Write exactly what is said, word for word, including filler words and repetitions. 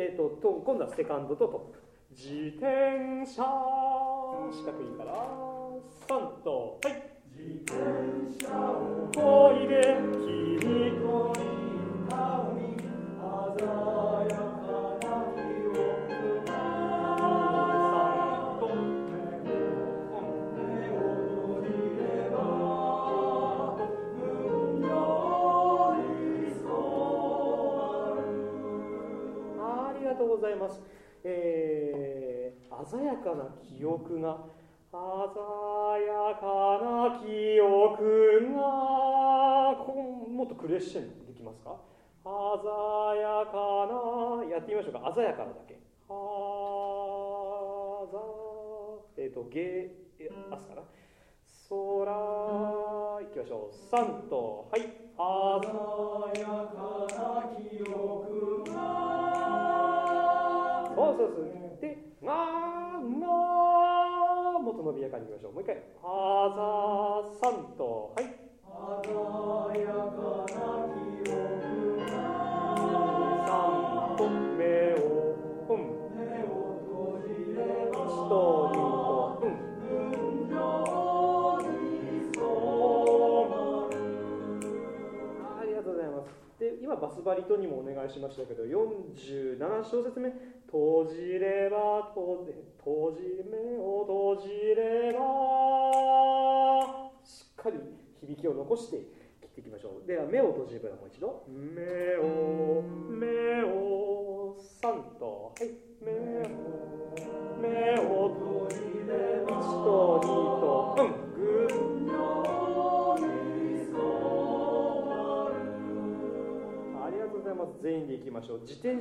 えー、とと今度はセカンドとトップ。自転車、四角いからさんと、はい。自転車をこいで君といた海、鮮やかな記憶がさんと目を閉じれば運より染まる。ありがとうございます。えー、鮮やかな記憶が鮮やかな記憶がこうもっとクレッシェンドできますか。鮮やかな、やってみましょうか。鮮やかなだけ。あざえっ、ー、とゲーアスかな。空いきましょう。さんと、はい。鮮やかな記憶が、そうそうそう。で、がーがーもっと伸びやかにいきましょう。もう一回。あざさんと、はい。鮮やかな記憶がさんと目をうん目を閉じればいちとにとうん群青に染まる。ありがとうございます。で、今バスバリトにもお願いしましたけど、よんじゅうなな小節目、閉じれば閉じ閉じ目を閉じれば、しっかり響きを残して切っていきましょう。では目を閉じればもう一度、目を目をさんと、はい、目を目を閉じればいちとにとうん群青に染まる。ありがとうございます。全員でいきましょう。自転